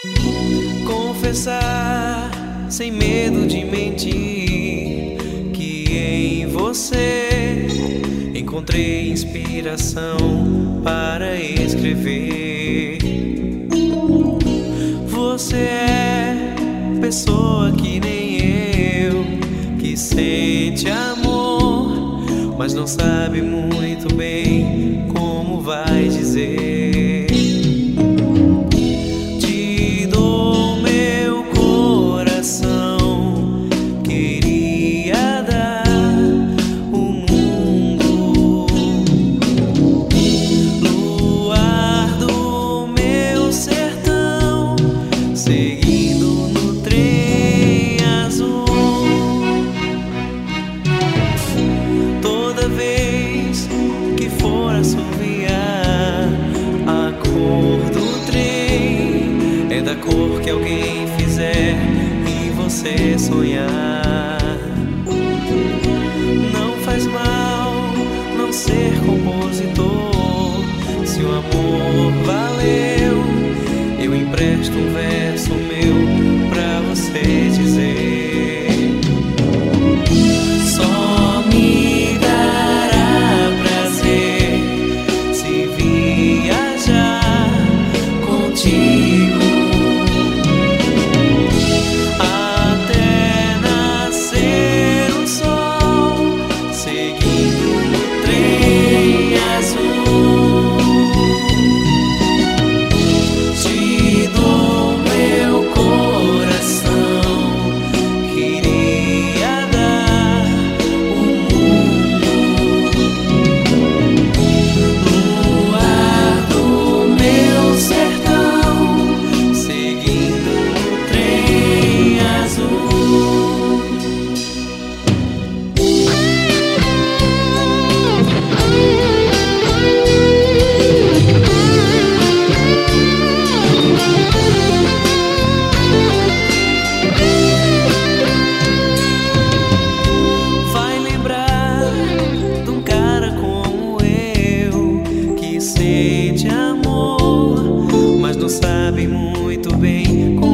Confessar sem medo de mentir que em você encontrei inspiração para escrever. Você é pessoa que nem eu, que sente amor, mas não sabe muito bem como vai dizer. Te dou meu coração, queria dar o mundo. Luar do meu sertão, seguindo no trem azul. Toda vez que for assoviar, a cor do trem é da cor que alguém fizer e você sonhar. Não faz mal não ser compositor, se o amor valeu, eu empresto um verso meu pra você dizer. Só me dará prazer se viajar contigo até nascer o sol, seguindo no trem azul. Te dou meu coração, queria dar o mundo. Luar do meu sertão, seguindo no trem azul. Vai lembrar de um cara como eu, que sente amor, mas não sabe muito bem como